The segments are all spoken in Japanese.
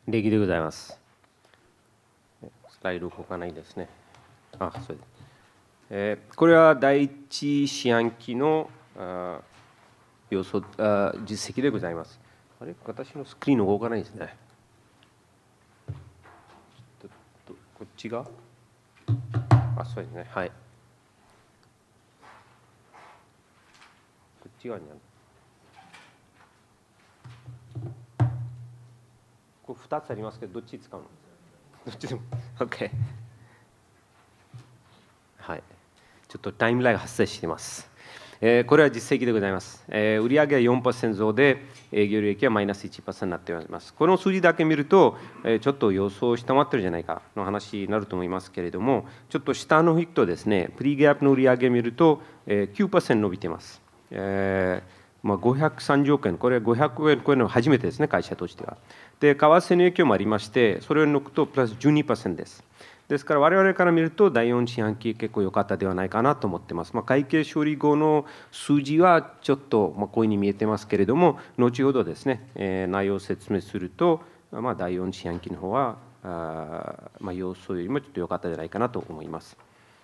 礼儀でございます。スライド動かないですね。そうです。これは第一四半期の予想実績でございます。あれ、私のスクリーン動かないですね。こっちがそうですね。はい。こっち側にある。これ2つありますけど、どっち使うの？どっちでも。OK。はい。ちょっとタイムラグが発生しています。これは実績でございます。売上は 4% 増で、営業利益はマイナス 1% になっております。この数字だけ見ると、ちょっと予想を下回ってるじゃないかの話になると思いますけれども、ちょっと下の引くとですね、プリギャップの売上を見ると、9% 伸びています。530億円、これは500億円超えるのは初めてですね、会社としては。で、為替の影響もありまして、それを抜くとプラス 12% です。ですから、我々から見ると、第4四半期、結構良かったではないかなと思っています。会計処理後の数字はちょっとこういうふうに見えてますけれども、後ほどですね、内容を説明すると、第4四半期の方は、予想よりもちょっと良かったんじゃないかなと思います。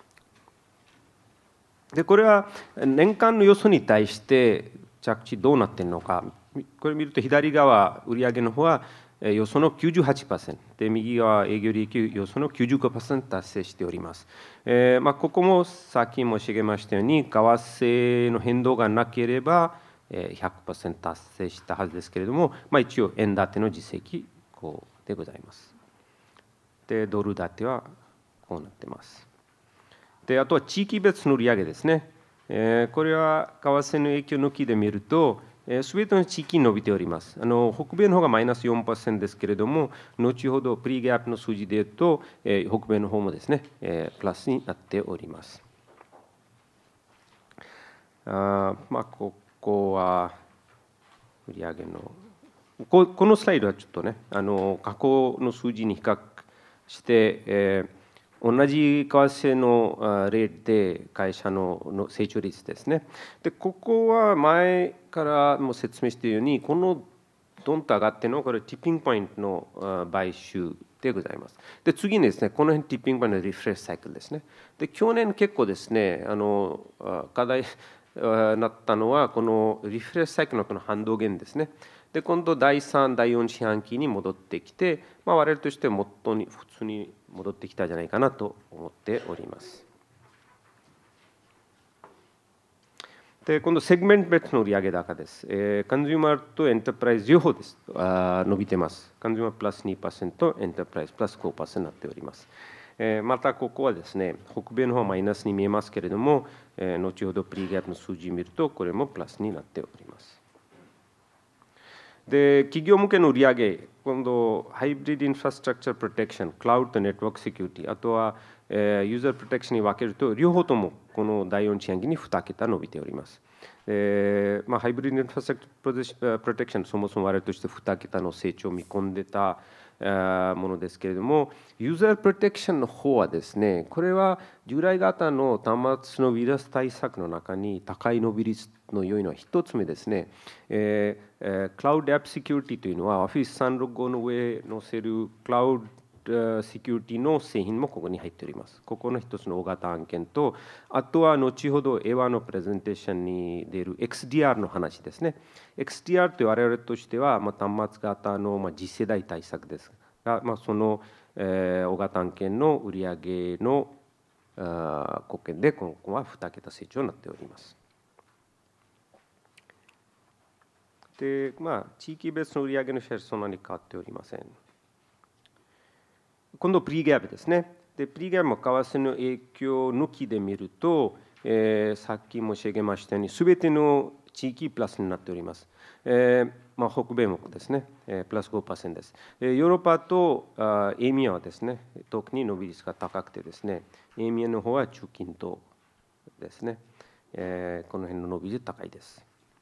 で、これは年間の予想に対して着地どうなっているのか、これ見ると左側、売上の方は予想の 98% で、右側、営業利益予想の 95% 達成しております。ここもさっき申し上げましたように、為替の変動がなければ 100% 達成したはずですけれども、一応、円建ての実績でございます。で、ドル建てはこうなっています。で、あとは地域別の売上ですね。これは為替の影響抜きで見ると、すべての地域に伸びております。北米の方がマイナス 4% ですけれども、後ほどプリギャップの数字で言うと、北米の方もですね、プラスになっております。ここは売上のこのスライドはちょっとね、過去の数字に比較して、同じ為替のレートで会社の成長率ですね。で、ここは前からも説明しているように、このドンと上がってのこれティッピングポイントの買収でございます。で、次にですね、この辺ティッピングポイントのリフレッシュサイクルですね。で、去年結構ですね、課題なったのは、このリフレッシュサイクルのこの反動減ですね。で、今度第3、第4四半期に戻ってきて、我々としては元に普通に戻ってきたんじゃないかなと思っております。で、今度セグメント別の売上高です。コンシューマーとエンタープライズ両方です。伸びてます。コンシューマープラス 2%、エンタープライズプラス 5% になっております。またここはですね、北米の方はマイナスに見えますけれども、後ほどプリギャップの数字を見ると、これもプラスになっております。で、企業向けの売上、今度、ハイブリッドインフラストラクチャープロテクション、クラウドとネットワークセキュリティ、あとはユーザープロテクションに分けると、両方ともこの第4四半期に2桁伸びております。ハイブリッドインフラストラクチャープロテクション、そもそも我々として2桁の成長を見込んでたものですけれども、ユーザープロテクションの方はですね、これは従来型の端末のウイルス対策の中に高い伸び率の良いのは1つ目ですね、クラウドアップセキュリティというのは、Office365 の上に載せるクラウドセキュリティの製品もここに入っております。ここの一つの大型案件と、あとは後ほど EVA のプレゼンテーションに出る XDR の話ですね。XDR という我々としては、端末型の次世代対策ですが、その大型案件の売上の貢献で、今後は2桁成長になっております。で、地域別の売上のシェアそんなに変わっておりません。今度、プリギャップですね。で、プリギャップも為替の影響抜きで見ると、さっき申し上げましたように、すべての地域プラスになっております。北米もですね、プラス 5% です。ヨーロッパとエミアはですね、特に伸び率が高くてですね、エミアの方は中近東ですね、この辺の伸び率高いです。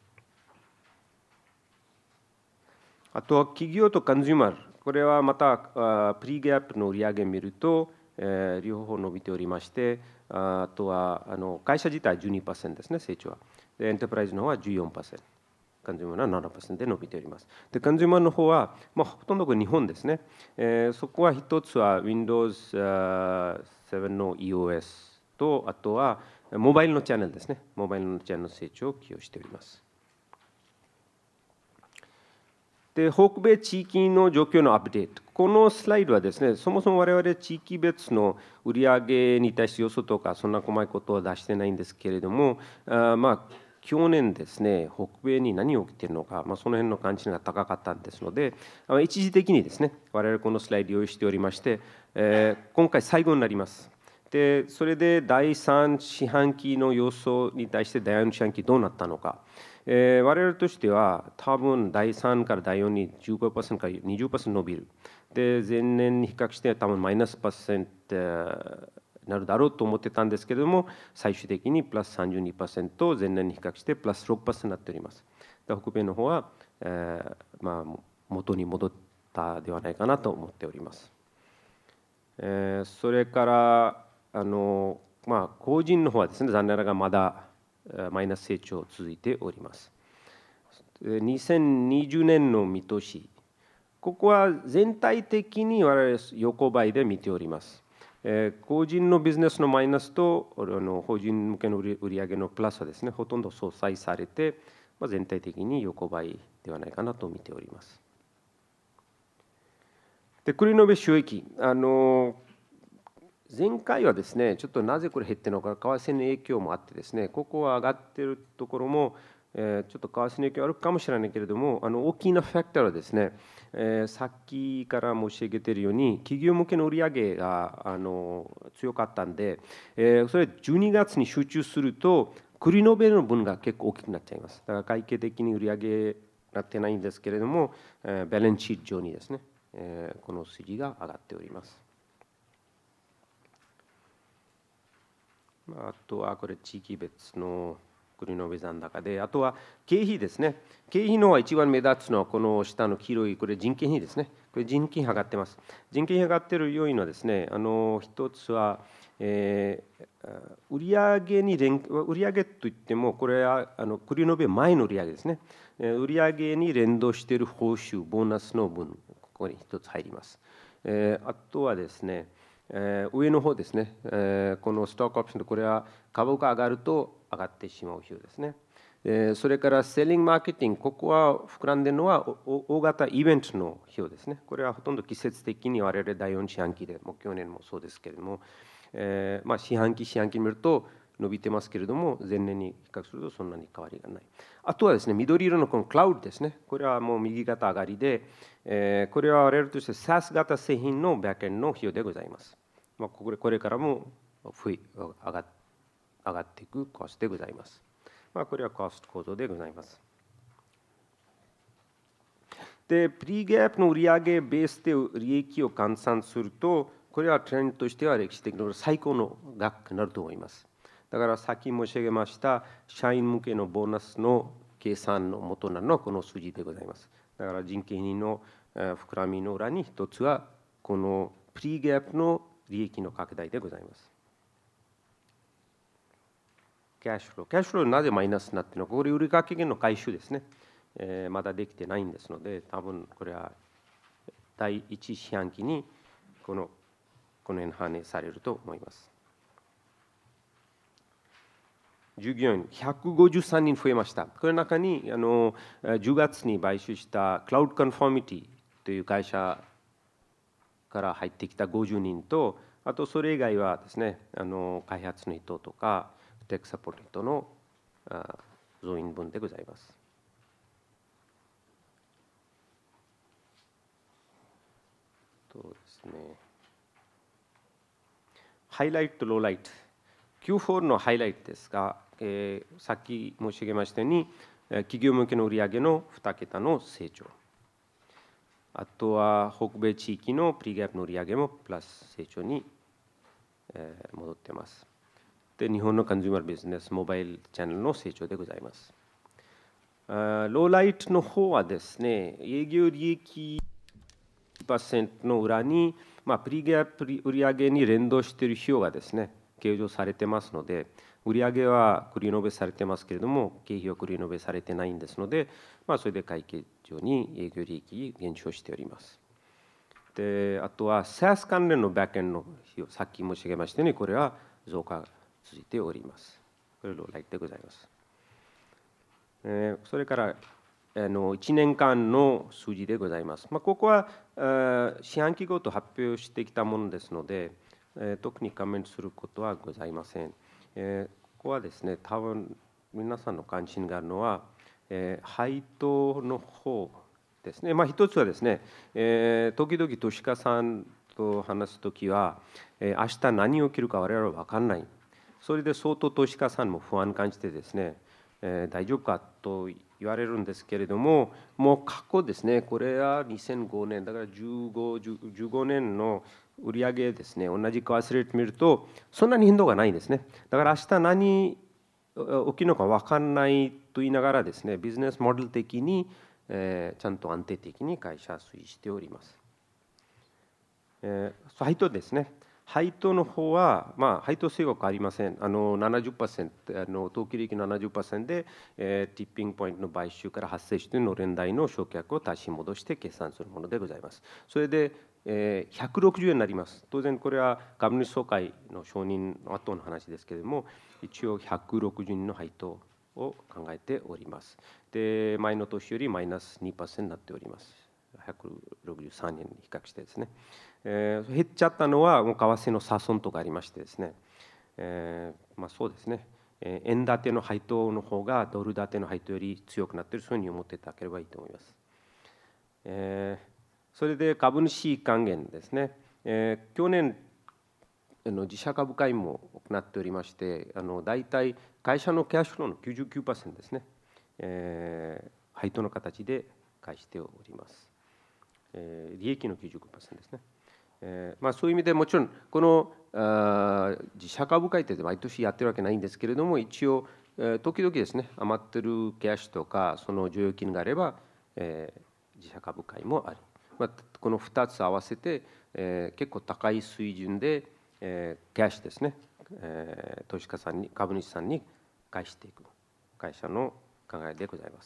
あとは企業とコンシューマー、これはまたプリギャップの売上を見ると、両方伸びておりまして、あとは会社自体 12% ですね、成長は。で、エンタープライズの方は 14%。 カンジューマーは 7% で伸びております。で、カンジューマーの方は、ほとんどこれ日本ですね。そこは一つは Windows 7の EOS と、あとはモバイルのチャンネルですね。モバイルのチャンネルの成長を寄与しております。で、北米地域の状況のアップデート。このスライドはですね、そもそも我々地域別の売上に対して予想とか、そんな細かいことは出してないんですけれども、去年ですね、北米に何が起きているのか、その辺の関心が高かったんですので、一時的にですね、我々このスライド用意しておりまして、今回最後になります。で、それで第3四半期の予想に対して第4四半期どうなったのか。我々としては多分第3から第4に 15% から 20% 伸びる。で、前年に比較して多分マイナス%になるだろうと思ってたんですけれども、最終的にプラス 32%、前年に比較してプラス 6% になっております。で、北米の方は、元に戻ったではないかなと思っております。それから個人の方はですね、残念ながらまだマイナス成長続いております。2020年の見通し、ここは全体的に我々横ばいで見ております。個人のビジネスのマイナスと法人向けの売上のプラスはですね、ほとんど相殺されて、全体的に横ばいではないかなと見ております。で、繰り延べ収益、前回はですね、ちょっとなぜこれ減ってるのか、為替の影響もあってですね、ここは上がっているところも、ちょっと為替の影響あるかもしれないけれども、大きなファクターはですね、さっきから申し上げているように、企業向けの売上が強かったんで、それ12月に集中すると、繰り延べの分が結構大きくなっちゃいます。だから会計的に売上なってないんですけれども、バランスシート上にですね、この数字が上がっております。あとはこれ地域別の繰り延べ残高で、あとは経費ですね。経費の方は一番目立つのはこの下の黄色いこれ人件費ですね。これ人件費上がってます。人件費上がっている要因はですね、一つは、売上といってもこれは繰り延べ前の売上ですね。売上に連動している報酬ボーナスの分、ここに一つ入ります。あとはですね、上の方ですね、このストックオプションとこれは株価上がると上がってしまう費用ですね。それからセーリングマーケティング、ここは膨らんでいるのは大型イベントの費用ですね。これはほとんど季節的に我々第4四半期で、もう去年もそうですけれども、四半期見ると伸びてますけれども、前年に比較するとそんなに変わりがない。あとはですね、緑色のこのクラウドですね。これはもう右肩上がりで、これは我々として SaaS 型製品のバックエンドの費用でございます。これからも上がっていくコストでございます。これはコスト構造でございます。で、プリギャップの売上ベースで利益を換算すると、これはトレンドとしては歴史的に最高の額になると思います。だからさっき申し上げました社員向けのボーナスの計算の元なのはこの数字でございます。だから人件費の膨らみの裏に一つはこのプリギャップの利益の拡大でございます。キャッシュフローなぜマイナスになっているのか、これ売掛金の回収ですね。まだできてないんですので、多分これは第1四半期にこの辺反映されると思います。従業員153人増えました。この中に10月に買収したクラウドコンフォーミティという会社から入ってきた50人と、あとそれ以外はですね、開発の人とかテックサポート人の増員分でございます。そうですね。ハイライト、ローライト。Q4 のハイライトですが、さっき申し上げましたように、企業向けの売上の2桁の成長。あとは北米地域のプリギャップの売上もプラス成長に戻っています。で、日本のコンジューマービジネス、モバイルチャンネルの成長でございます。ローライトの方はですね、営業利益 1% の裏に、プリギャップ売上に連動している費用がですね、計上されてますので、 売上は繰り延べされてますけれども、経費は繰り延べされてないんですので、それで会計上に営業利益減少しております。で、あとは SaaS 関連のバックエンドの費用、さっき申し上げましたように、これは増加が続いております。これローライトでございます。それから1年間の数字でございます。ここは四半期ごと発表してきたものですので、特にコメントすることはございません。ここはですね、多分皆さんの関心があるのは、配当の方ですね。一つはですね、時々投資家さんと話すときは、明日何起きるか我々は分からない。それで相当投資家さんも不安感じてですね、大丈夫かと言われるんですけれども、もう過去ですね、これは2005年だから15年の売上ですね、同じ為替レート見るとそんなに変動がないんですね。だから明日何起きるのか分かんないと言いながらですね、ビジネスモデル的にちゃんと安定的に会社は推移しております。配当ですね。配当の方は、配当性は変わりません。70%、当期利益 70% で、ティッピングポイントの買収から発生しているの連代の償却を足し戻して決算するものでございます。それで、160円になります。当然これは株主総会の承認の後の話ですけれども、一応160円の配当を考えております。で、前の年よりマイナス 2% になっております。163円に比較してですね。減っちゃったのはもう為替の差損とかありましてですね、そうですね、円建ての配当の方がドル建ての配当より強くなっている、そういうふうに思っていただければいいと思います。それで株主還元ですね、去年自社株会も行っておりまして、大体会社のキャッシュフローの 99% ですね、配当の形で返しております。利益の 95% ですね。そういう意味でもちろんこの自社株会って毎年やってるわけないんですけれども、一応時々ですね、余ってるキャッシュとかその剰余金があれば自社株会もある。この2つ合わせて結構高い水準でキャッシュですね、投資家さんに株主さんに返していく会社の考えでございます。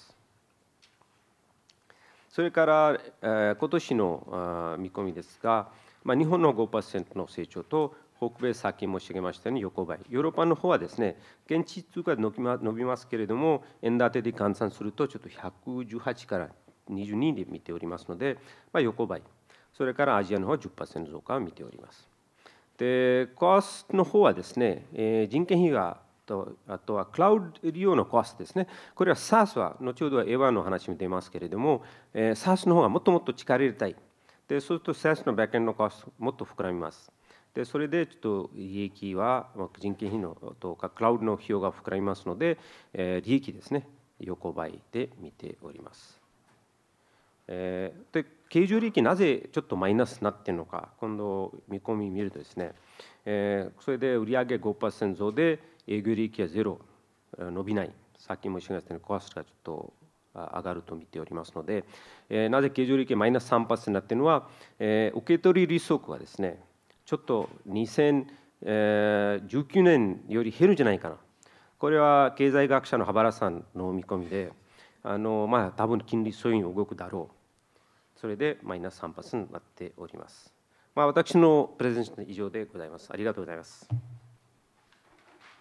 それから今年の見込みですが、日本の 5% の成長と北米、さっき申し上げましたように横ばい、ヨーロッパの方はですね、現地通貨で伸びますけれども、円建てで換算するとちょっと118から22で見ておりますので、横ばい、それからアジアの方は 10% 増加を見ております。で、コストの方はですね、人件費があとはクラウド利用のコストですね。これは SaaS は後ほどは A1 の話も出ますけれども、SaaS の方がもっともっと力入れたい。で、そうすると SaaS のバックエンドのコストもっと膨らみます。で、それでちょっと利益は人件費のとかクラウドの費用が膨らみますので、利益ですね、横ばいで見ております。で、経常利益なぜちょっとマイナスになっているのか、今度見込み見るとですね、それで売上 5% 増で営業利益はゼロ、伸びない、さっき申し上げたようにコストがちょっと上がると見ておりますので、なぜ経常利益マイナス 3% になっているのは、受け取り利息はですね、ちょっと2019年より減るんじゃないかな。これは経済学者の羽原さんの見込みで、多分金利そういうふうに動くだろう。それでマイナス 3% になっております。私のプレゼンは以上でございます。ありがとうございます。